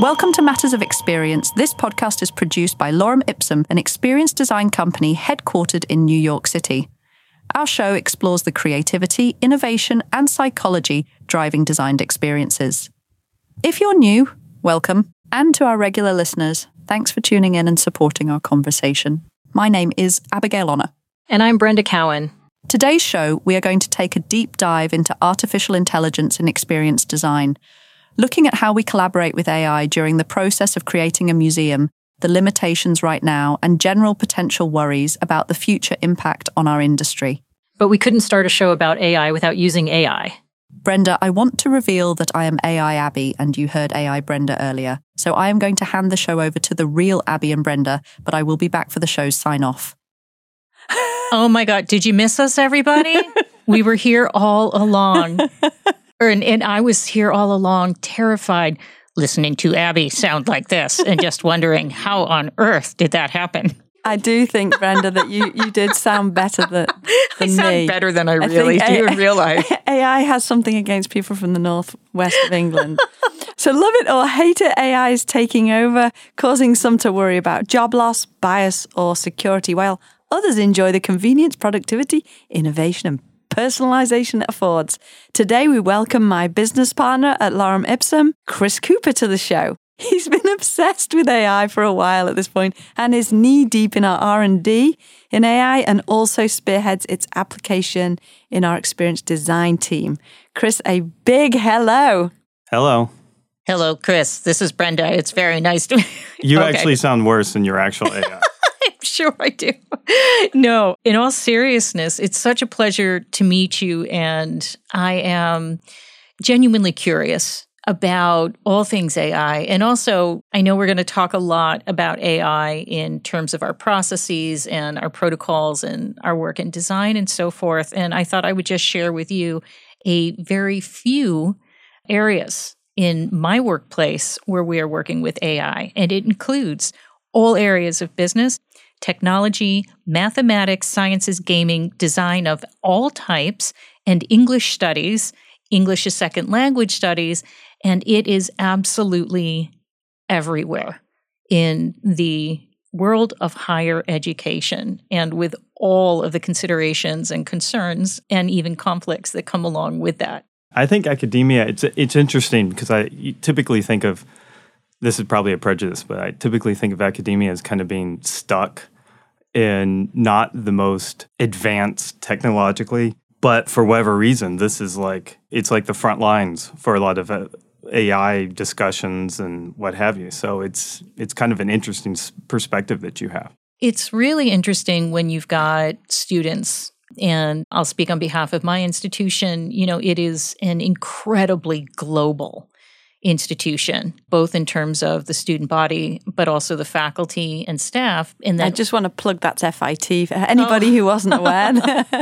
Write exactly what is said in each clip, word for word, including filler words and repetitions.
Welcome to Matters of Experience. This podcast is produced by Lorem Ipsum, an experience design company headquartered in New York City. Our show explores the creativity, innovation, and psychology driving designed experiences. If you're new, welcome. And to our regular listeners, thanks for tuning in and supporting our conversation. My name is Abigail Honor. And I'm Brenda Cowan. Today's show, we are going to take a deep dive into artificial intelligence in experience design, looking at how we collaborate with A I during the process of creating a museum, the limitations right now, and general potential worries about the future impact on our industry. But we couldn't start a show about A I without using A I. Brenda, I want to reveal that I am A I Abby, and you heard A I Brenda earlier. So I am going to hand the show over to the real Abby and Brenda, but I will be back for the show's sign-off. Oh my God, did you miss us, everybody? We were here all along. And, and I was here all along, terrified, listening to Abby sound like this and just wondering how on earth did that happen? I do think, Brenda, that you, you did sound better than, than I sound me. better than I, I really think do A- realize. A I has something against people from the northwest of England. So love it or hate it, A I is taking over, causing some to worry about job loss, bias, or security, while others enjoy the convenience, productivity, innovation, and personalization it affords. Today, we welcome my business partner at Lorem Ipsum, Chris Cooper, to the show. He's been obsessed with A I for a while at this point and is knee-deep in our R and D in A I and also spearheads its application in our experience design team. Chris, a big hello. Hello. Hello, Chris. This is Brenda. It's very nice to meet you. Okay. Actually sound worse than your actual A I. I'm sure I do. No, in all seriousness, it's such a pleasure to meet you. And I am genuinely curious about all things A I. And also, I know we're going to talk a lot about A I in terms of our processes and our protocols and our work in design and so forth. And I thought I would just share with you a very few areas in my workplace where we are working with A I. And it includes all areas of business, technology, mathematics, sciences, gaming, design of all types, and English studies, English as second language studies, and it is absolutely everywhere in the world of higher education and with all of the considerations and concerns and even conflicts that come along with that. I think academia, it's it's interesting because I typically think of, this is probably a prejudice, but I typically think of academia as kind of being stuck in not the most advanced technologically, but for whatever reason, this is like, it's like the front lines for a lot of uh, A I discussions and what have you. So it's it's kind of an interesting perspective that you have. It's really interesting when you've got students, and I'll speak on behalf of my institution. You know, it is an incredibly global institution, both in terms of the student body, but also the faculty and staff. And then I just want to plug that's F I T for anybody oh. who wasn't aware.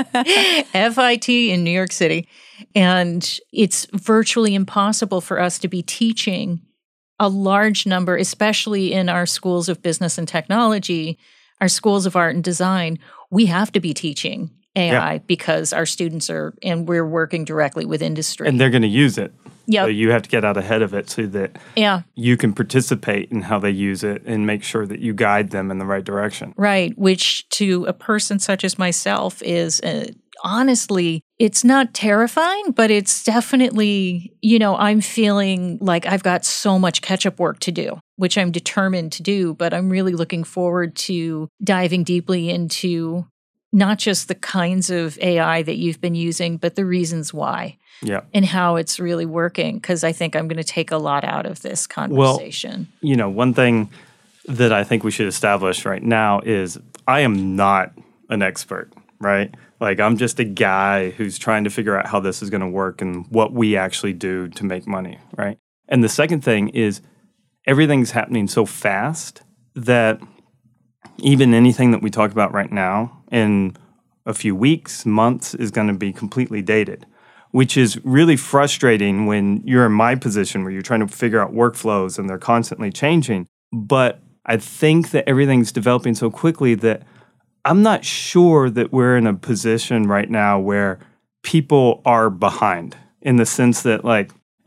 F I T in New York City. And it's virtually impossible for us to be teaching a large number, especially in our schools of business and technology, our schools of art and design. We have to be teaching A I yeah. because our students are, and we're working directly with industry. And they're going to use it. Yep. So you have to get out ahead of it so that yeah. you can participate in how they use it and make sure that you guide them in the right direction. Right, which to a person such as myself is uh, honestly, it's not terrifying, but it's definitely, you know, I'm feeling like I've got so much catch-up work to do, which I'm determined to do, but I'm really looking forward to diving deeply into not just the kinds of A I that you've been using, but the reasons why. Yeah. And how it's really working, because I think I'm going to take a lot out of this conversation. Well, you know, one thing that I think we should establish right now is I am not an expert, right? Like, I'm just a guy who's trying to figure out how this is going to work and what we actually do to make money, right? And the second thing is everything's happening so fast that even anything that we talk about right now in a few weeks, months is going to be completely dated, which is really frustrating when you're in my position where you're trying to figure out workflows and they're constantly changing. But I think that everything's developing so quickly that I'm not sure that we're in a position right now where people are behind in the sense that, like,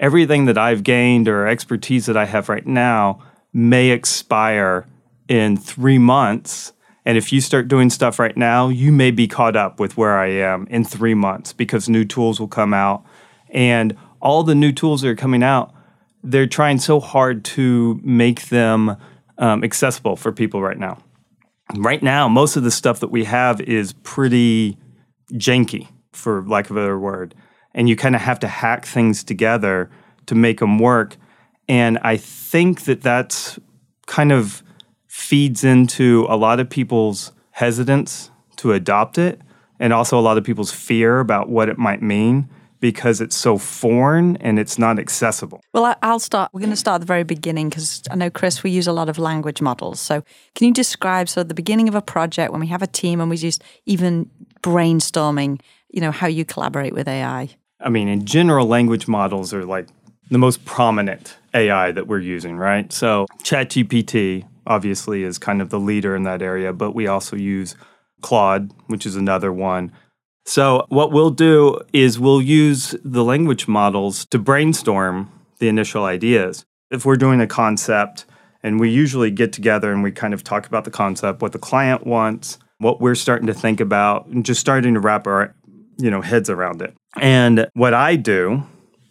everything that I've gained or expertise that I have right now may expire in three months. And if you start doing stuff right now, you may be caught up with where I am in three months because new tools will come out. And all the new tools that are coming out, they're trying so hard to make them um, accessible for people right now. Right now, most of the stuff that we have is pretty janky, for lack of a better word. And you kind of have to hack things together to make them work. And I think that that's kind of feeds into a lot of people's hesitance to adopt it, and also a lot of people's fear about what it might mean because it's so foreign and it's not accessible. Well, I- I'll start. We're going to start at the very beginning because I know, Chris, we use a lot of language models. So can you describe, so at the beginning of a project, when we have a team and we just even brainstorming, you know, how you collaborate with A I? I mean, in general, language models are like the most prominent A I that we're using, right? So ChatGPT obviously is kind of the leader in that area, but we also use Claude, which is another one. So what we'll do is we'll use the language models to brainstorm the initial ideas. If we're doing a concept, and we usually get together and we kind of talk about the concept, what the client wants, what we're starting to think about, and just starting to wrap our, you know, heads around it. And what I do,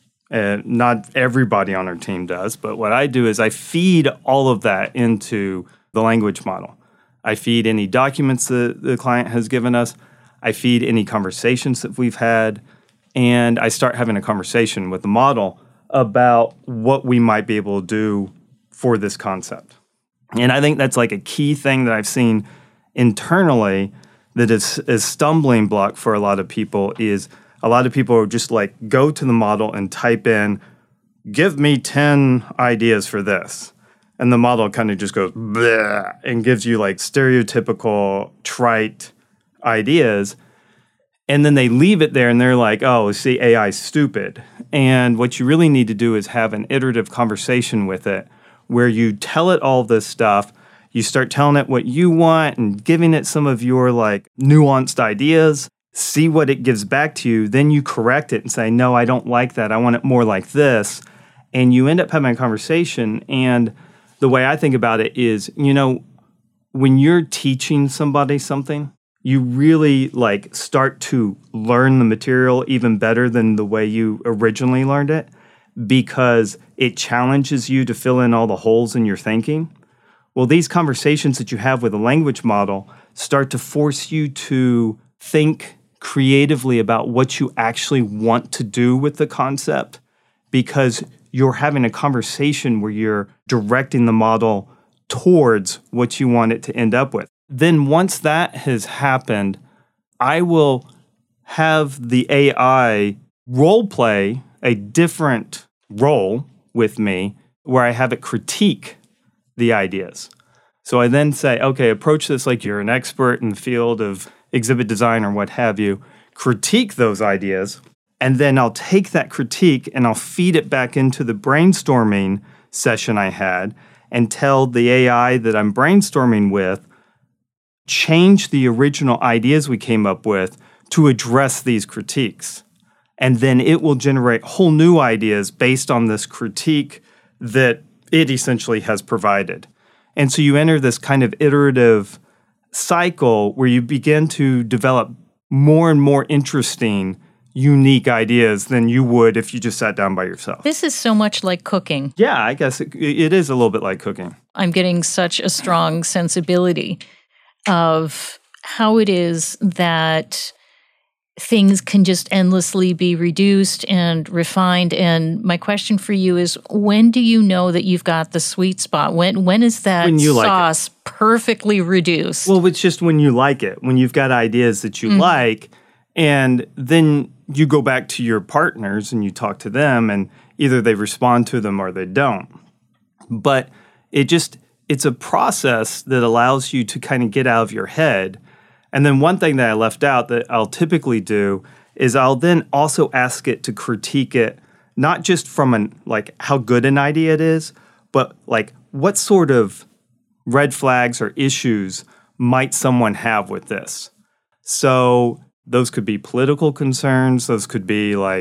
and not everybody on our team does, but what I do is I feed all of that into the language model. I feed any documents that the client has given us. I feed any conversations that we've had. And I start having a conversation with the model about what we might be able to do for this concept. And I think that's like a key thing that I've seen internally that is a stumbling block for a lot of people is a lot of people are just like, go to the model and type in, give me ten ideas for this. And the model kind of just goes, bleh, and gives you like stereotypical, trite ideas. And then they leave it there and they're like, oh, see, A I's stupid. And what you really need to do is have an iterative conversation with it where you tell it all this stuff. You start telling it what you want and giving it some of your like nuanced ideas. See what it gives back to you, then you correct it and say, no, I don't like that. I want it more like this. And you end up having a conversation. And the way I think about it is, you know, when you're teaching somebody something, you really like start to learn the material even better than the way you originally learned it because it challenges you to fill in all the holes in your thinking. Well, these conversations that you have with a language model start to force you to think creatively about what you actually want to do with the concept because you're having a conversation where you're directing the model towards what you want it to end up with. Then once that has happened, I will have the A I role play a different role with me where I have it critique the ideas. So I then say, okay, approach this like you're an expert in the field of exhibit design or what have you, critique those ideas, and then I'll take that critique and I'll feed it back into the brainstorming session I had and tell the A I that I'm brainstorming with, change the original ideas we came up with to address these critiques. And then it will generate whole new ideas based on this critique that it essentially has provided. And so you enter this kind of iterative cycle where you begin to develop more and more interesting, unique ideas than you would if you just sat down by yourself. This is so much like cooking. Yeah, I guess it, it is a little bit like cooking. I'm getting such a strong sensibility of how it is that things can just endlessly be reduced and refined. And my question for you is, when do you know that you've got the sweet spot? When when is that When you like sauce perfectly reduced? Well, it's just when you like it, when you've got ideas that you mm. like, and then you go back to your partners and you talk to them, and either they respond to them or they don't. But it just, it's a process that allows you to kind of get out of your head. And then one thing that I left out that I'll typically do is I'll then also ask it to critique it, not just from an like how good an idea it is, but like what sort of red flags or issues might someone have with this. So those could be political concerns. Those could be like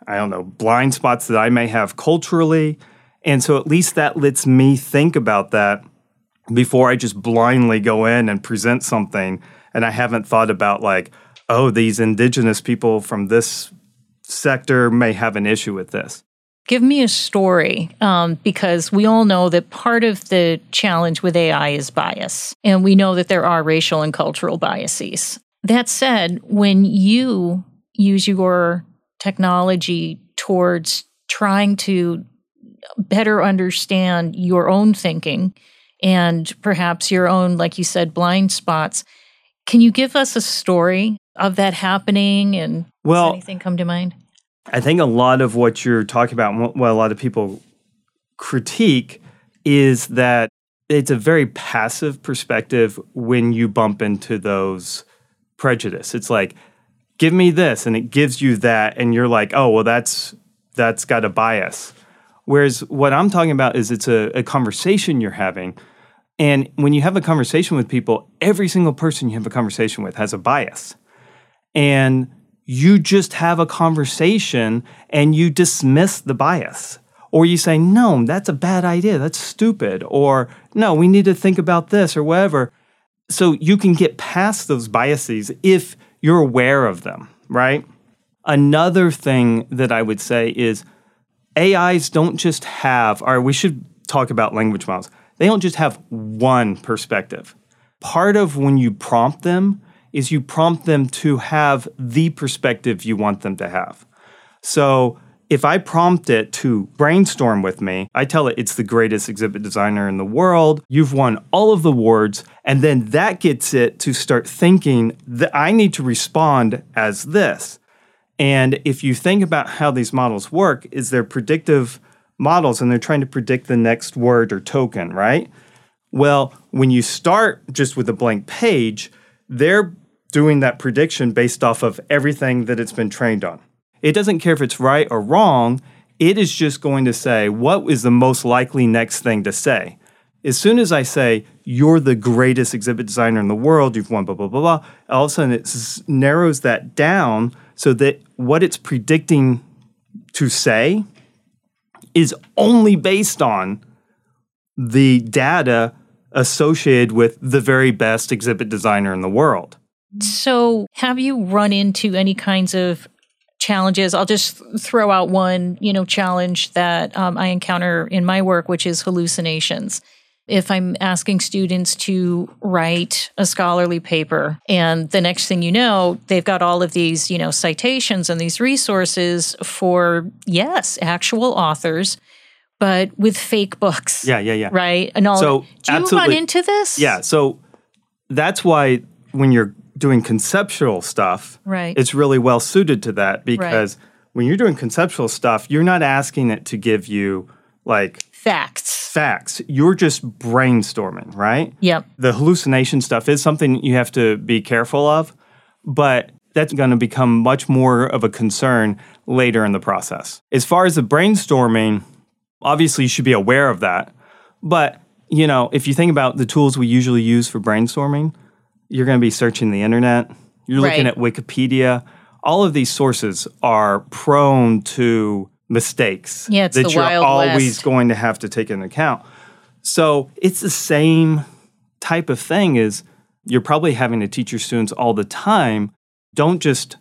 I don't know, blind spots that I may have culturally. And so at least that lets me think about that before I just blindly go in and present something. And I haven't thought about like, oh, these indigenous people from this sector may have an issue with this. Give me a story, um, because we all know that part of the challenge with A I is bias. And we know that there are racial and cultural biases. That said, when you use your technology towards trying to better understand your own thinking and perhaps your own, like you said, blind spots, can you give us a story of that happening? And well, does anything come to mind? I think a lot of what you're talking about, and what a lot of people critique, is that it's a very passive perspective when you bump into those prejudice. It's like, give me this, and it gives you that, and you're like, oh, well, that's that's got a bias. Whereas what I'm talking about is it's a, a conversation you're having. And when you have a conversation with people, every single person you have a conversation with has a bias. And you just have a conversation and you dismiss the bias. Or you say, no, that's a bad idea. That's stupid. Or, no, we need to think about this or whatever. So you can get past those biases if you're aware of them, right? Another thing that I would say is A Is don't just have, or we should talk about language models. They don't just have one perspective. Part of when you prompt them is you prompt them to have the perspective you want them to have. So if I prompt it to brainstorm with me, I tell it it's the greatest exhibit designer in the world, you've won all of the awards, and then that gets it to start thinking that I need to respond as this. And if you think about how these models work, is they're predictive models and they're trying to predict the next word or token, right? Well, when you start just with a blank page, they're doing that prediction based off of everything that it's been trained on. It doesn't care if it's right or wrong. It is just going to say, what is the most likely next thing to say? As soon as I say, you're the greatest exhibit designer in the world, you've won blah, blah, blah, blah, all of a sudden it s- narrows that down so that what it's predicting to say is only based on the data associated with the very best exhibit designer in the world. So have you run into any kinds of challenges? I'll just throw out one, you know, challenge that um, I encounter in my work, which is hallucinations. If I'm asking students to write a scholarly paper and the next thing you know, they've got all of these, you know, citations and these resources for, yes, actual authors, but with fake books. Yeah, yeah, yeah. Right? And all. So, do you absolutely. run into this? Yeah. So that's why when you're doing conceptual stuff, right, it's really well suited to that because right. when you're doing conceptual stuff, you're not asking it to give you like facts. Facts. You're just brainstorming, right? Yep. The hallucination stuff is something you have to be careful of, but that's going to become much more of a concern later in the process. As far as the brainstorming, obviously you should be aware of that. But, you know, if you think about the tools we usually use for brainstorming, you're going to be searching the internet, you're looking right. at Wikipedia. All of these sources are prone to mistakes yeah, it's that the you're Wild always West. going to have to take into account. So it's the same type of thing as you're probably having to teach your students all the time. Don't just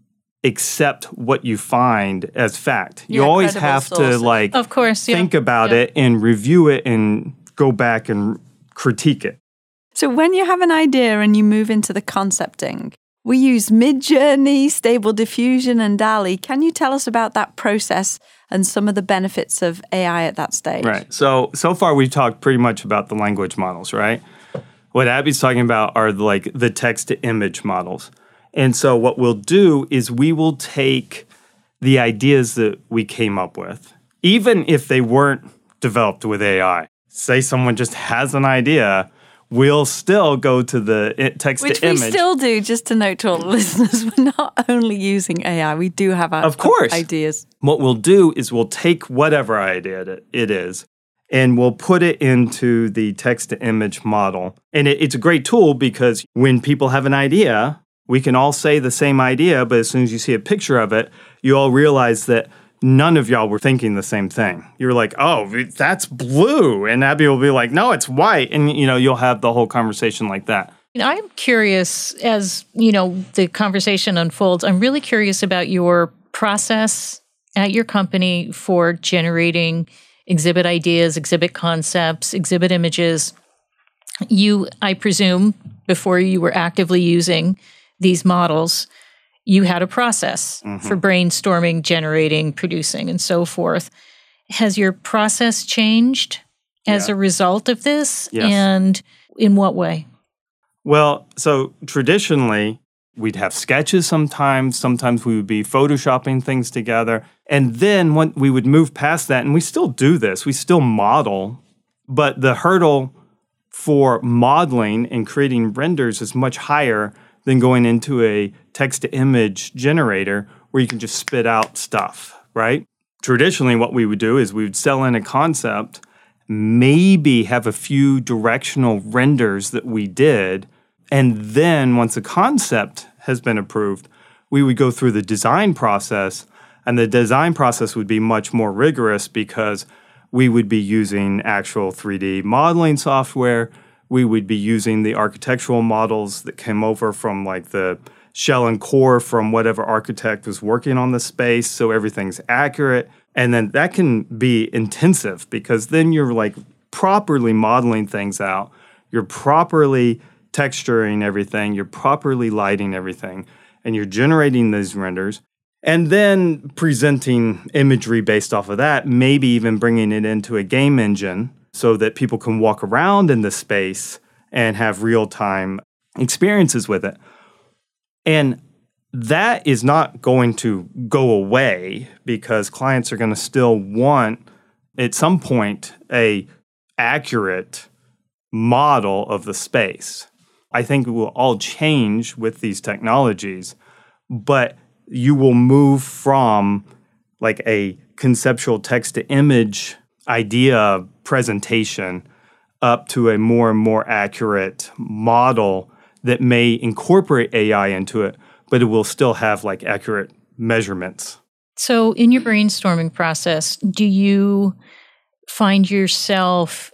accept what you find as fact. You yeah, always have sources. to like of course, yeah. think about yeah. it and review it and go back and critique it. So when you have an idea and you move into the concepting, we use Midjourney, Stable Diffusion, and DALL-E. Can you tell us about that process and some of the benefits of A I at that stage? Right. So, so far we've talked pretty much about the language models, right? What Abby's talking about are the, like the text-to-image models. And so what we'll do is we will take the ideas that we came up with, even if they weren't developed with A I. Say someone just has an idea, we'll still go to the text-to-image. Which we still do, just to note to all the listeners, we're not only using A I, we do have our of course. ideas. What we'll do is we'll take whatever idea it is, and we'll put it into the text-to-image model. And it, it's a great tool because when people have an idea, We can all say the same idea, but as soon as you see a picture of it, you all realize that none of y'all were thinking the same thing. You're like, oh, that's blue. And Abby will be like, no, it's white. And, you know, you'll have the whole conversation like that. I'm curious, as, you know, the conversation unfolds, I'm really curious about your process at your company for generating exhibit ideas, exhibit concepts, exhibit images. You, I presume, before you were actively using these models, you had a process mm-hmm. for brainstorming, generating, producing, and so forth. Has your process changed as yeah. a result of this? Yes. And in what way? Well, so traditionally, we'd have sketches sometimes. Sometimes we would be photoshopping things together. And then when we would move past that, and we still do this, we still model, but the hurdle for modeling and creating renders is much higher than going into a text-to-image generator where you can just spit out stuff, right? Traditionally, what we would do is we would sell in a concept, maybe have a few directional renders that we did, and then once a concept has been approved, we would go through the design process, and the design process would be much more rigorous because we would be using actual three D modeling software. We would be using the architectural models that came over from like the shell and core from whatever architect was working on the space, so everything's accurate. And then that can be intensive because then you're like properly modeling things out. You're properly texturing everything. You're properly lighting everything. And you're generating these renders. And then presenting imagery based off of that, maybe even bringing it into a game engine so that people can walk around in the space and have real-time experiences with it. And that is not going to go away because clients are going to still want, at some point, a accurate model of the space. I think it will all change with these technologies, but you will move from like a conceptual text-to-image idea presentation up to a more and more accurate model that may incorporate A I into it, but it will still have like accurate measurements. So in your brainstorming process, do you find yourself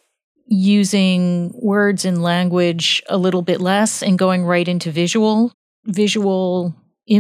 using words and language a little bit less and going right into visual, visual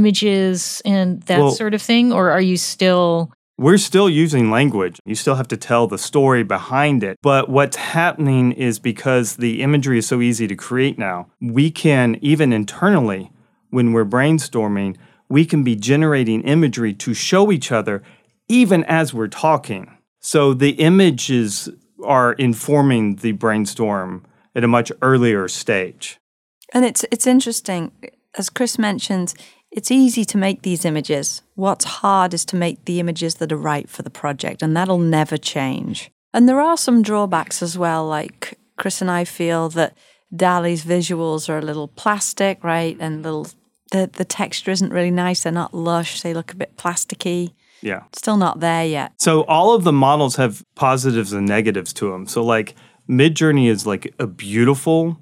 images and that well, sort of thing? Or are you still... We're still using language. You still have to tell the story behind it. But what's happening is because the imagery is so easy to create now, we can, even internally, when we're brainstorming, we can be generating imagery to show each other even as we're talking. So the images are informing the brainstorm at a much earlier stage. And it's it's interesting, as Chris mentioned, it's easy to make these images. What's hard is to make the images that are right for the project, and that'll never change. And there are some drawbacks as well, like Chris and I feel that DALL-E's visuals are a little plastic, right? And little the, the texture isn't really nice. They're not lush. They look a bit plasticky. Yeah. Still not there yet. So all of the models have positives and negatives to them. So like Midjourney is like a beautiful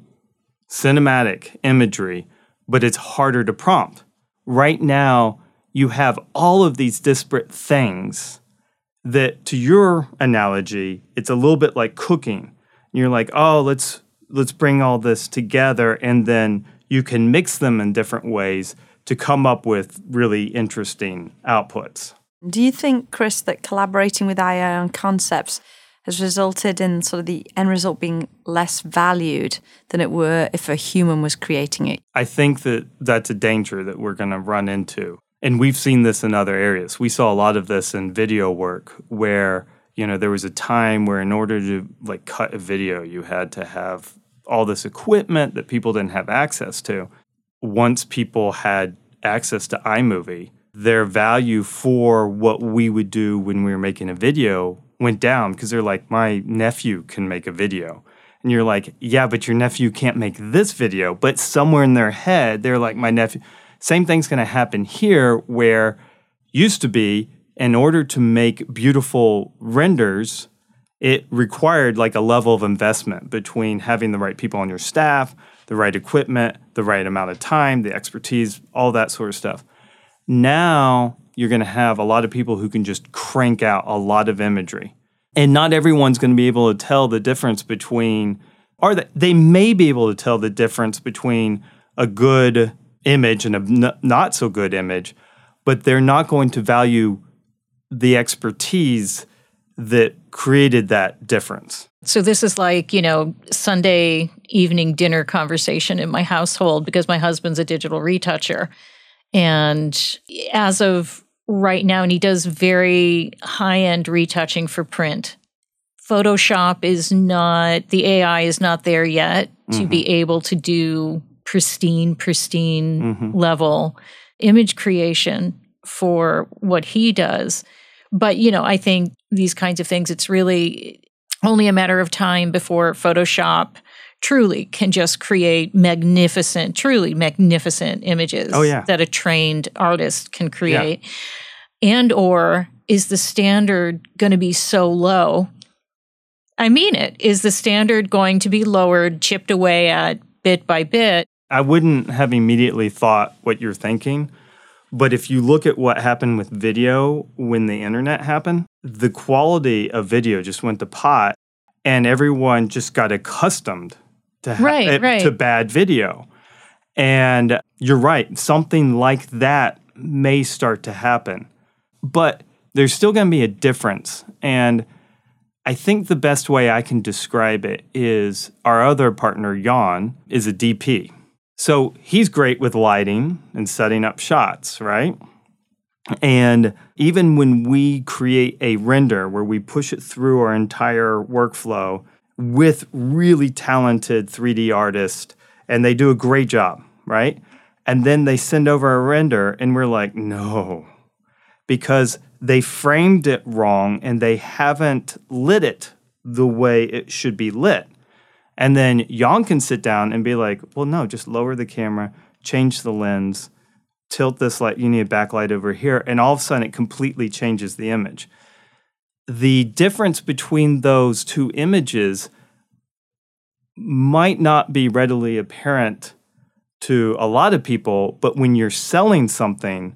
cinematic imagery, but it's harder to prompt. Right now, you have all of these disparate things that, to your analogy, it's a little bit like cooking. You're like, oh, let's let's bring all this together, and then you can mix them in different ways to come up with really interesting outputs. Do you think, Chris, that collaborating with A I on concepts has resulted in sort of the end result being less valued than it were if a human was creating it? I think that that's a danger that we're going to run into. And we've seen this in other areas. We saw a lot of this in video work where, you know, there was a time where in order to like cut a video, you had to have all this equipment that people didn't have access to. Once people had access to iMovie, their value for what we would do when we were making a video went down because they're like, my nephew can make a video. And you're like, yeah, but your nephew can't make this video. But somewhere in their head, they're like, my nephew. Same thing's going to happen here where used to be, in order to make beautiful renders, it required like a level of investment between having the right people on your staff, the right equipment, the right amount of time, the expertise, all that sort of stuff. Now you're going to have a lot of people who can just crank out a lot of imagery. And not everyone's going to be able to tell the difference between, or they, they may be able to tell the difference between a good image and a n- not so good image, but they're not going to value the expertise that created that difference. So this is like, you know, Sunday evening dinner conversation in my household because my husband's a digital retoucher. And as of right now, and he does very high-end retouching for print. Photoshop is not, the A I is not there yet to mm-hmm. be able to do pristine, pristine mm-hmm. level image creation for what he does. But, you know, I think these kinds of things, it's really only a matter of time before Photoshop truly can just create magnificent, truly magnificent images oh, yeah. that a trained artist can create. Yeah. And or is the standard going to be so low? I mean it. Is the standard going to be lowered, chipped away at bit by bit? I wouldn't have immediately thought what you're thinking. But if you look at what happened with video when the internet happened, the quality of video just went to pot and everyone just got accustomed to, ha- right, it, right. to bad video. And you're right, something like that may start to happen. But there's still going to be a difference. And I think the best way I can describe it is our other partner, Jan, is a D P. So he's great with lighting and setting up shots, right? And even when we create a render where we push it through our entire workflow with really talented three D artists, and they do a great job, right? And then they send over a render, and we're like, no, because they framed it wrong and they haven't lit it the way it should be lit. And then Jan can sit down and be like, well, no, just lower the camera, change the lens, tilt this light, you need a backlight over here, and all of a sudden it completely changes the image. The difference between those two images might not be readily apparent to a lot of people, but when you're selling something,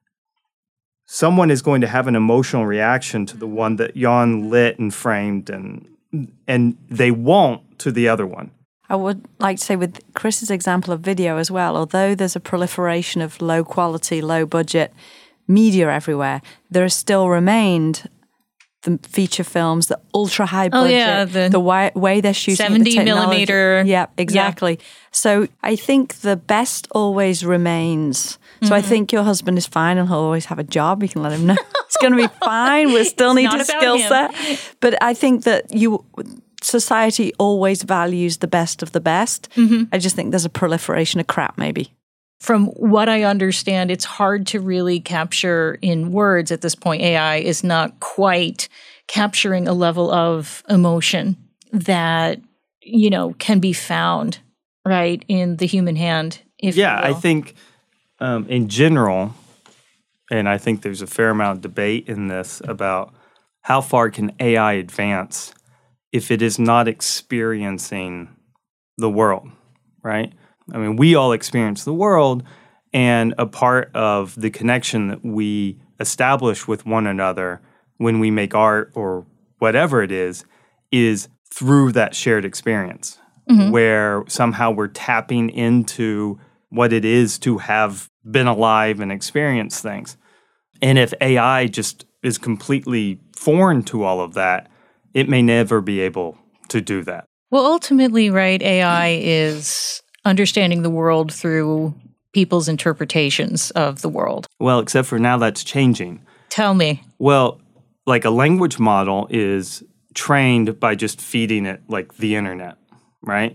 someone is going to have an emotional reaction to the one that Jan lit and framed, and and they won't to the other one. I would like to say with Chris's example of video as well, although there's a proliferation of low quality, low budget media everywhere, there has still remained the feature films, the ultra high budget, oh, yeah, the, the way, way they're shooting seventy the millimeter. Yeah, exactly. Yeah. So I think the best always remains. So mm-hmm. I think your husband is fine and he'll always have a job. You can let him know it's going to be fine. We still need a skill him. set. But I think that you... society always values the best of the best. Mm-hmm. I just think there's a proliferation of crap, maybe. From what I understand, it's hard to really capture in words at this point. A I is not quite capturing a level of emotion that, you know, can be found, right, in the human hand, if yeah, you will. I think um, in general, and I think there's a fair amount of debate in this about how far can A I advance if it is not experiencing the world, right? I mean, we all experience the world, and a part of the connection that we establish with one another when we make art or whatever it is, is through that shared experience, mm-hmm. where somehow we're tapping into what it is to have been alive and experienced things. And if A I just is completely foreign to all of that, it may never be able to do that. Well, ultimately, right, A I is understanding the world through people's interpretations of the world. Well, except for now that's changing. Tell me. Well, like a language model is trained by just feeding it like the internet, right?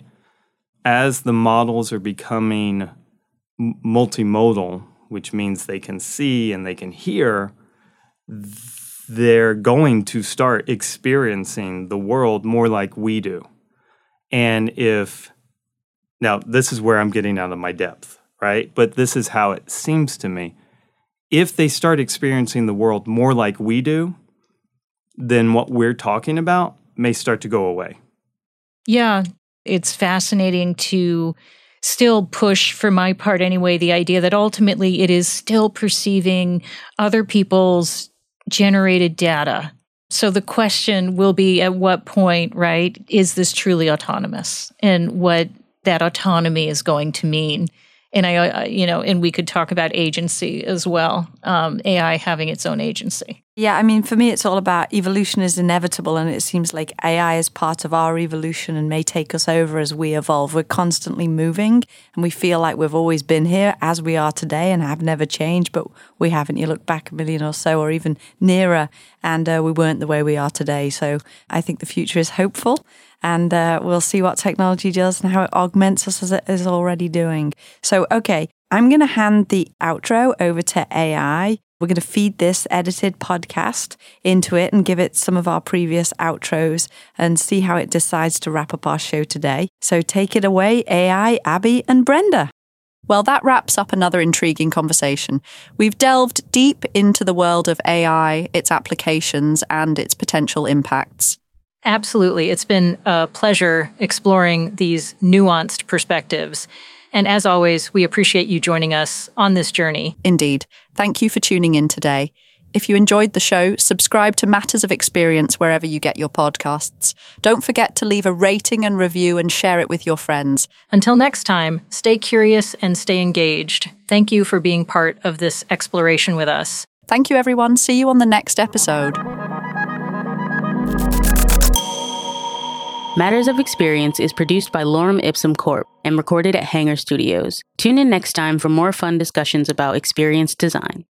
As the models are becoming m- multimodal, which means they can see and they can hear, they're going to start experiencing the world more like we do. And if, now this is where I'm getting out of my depth, right? But this is how it seems to me. If they start experiencing the world more like we do, then what we're talking about may start to go away. Yeah, it's fascinating to still push, for my part anyway, the idea that ultimately it is still perceiving other people's generated data. So the question will be, at what point, right, is this truly autonomous, and what that autonomy is going to mean? And I, uh, you know, and we could talk about agency as well, um, A I having its own agency. Yeah, I mean, for me, it's all about evolution is inevitable, and it seems like A I is part of our evolution and may take us over as we evolve. We're constantly moving, and we feel like we've always been here as we are today and have never changed, but we haven't. You look back a million or so, or even nearer, and uh, we weren't the way we are today. So I think the future is hopeful, and uh, we'll see what technology does and how it augments us as it is already doing. So, okay, I'm going to hand the outro over to A I. We're going to feed this edited podcast into it and give it some of our previous outros and see how it decides to wrap up our show today. So take it away, A I, Abby and Brenda. Well, that wraps up another intriguing conversation. We've delved deep into the world of A I, its applications and its potential impacts. Absolutely. It's been a pleasure exploring these nuanced perspectives. And as always, we appreciate you joining us on this journey. Indeed. Thank you for tuning in today. If you enjoyed the show, subscribe to Matters of Experience wherever you get your podcasts. Don't forget to leave a rating and review and share it with your friends. Until next time, stay curious and stay engaged. Thank you for being part of this exploration with us. Thank you, everyone. See you on the next episode. Matters of Experience is produced by Lorem Ipsum Corp and recorded at Hangar Studios. Tune in next time for more fun discussions about experience design.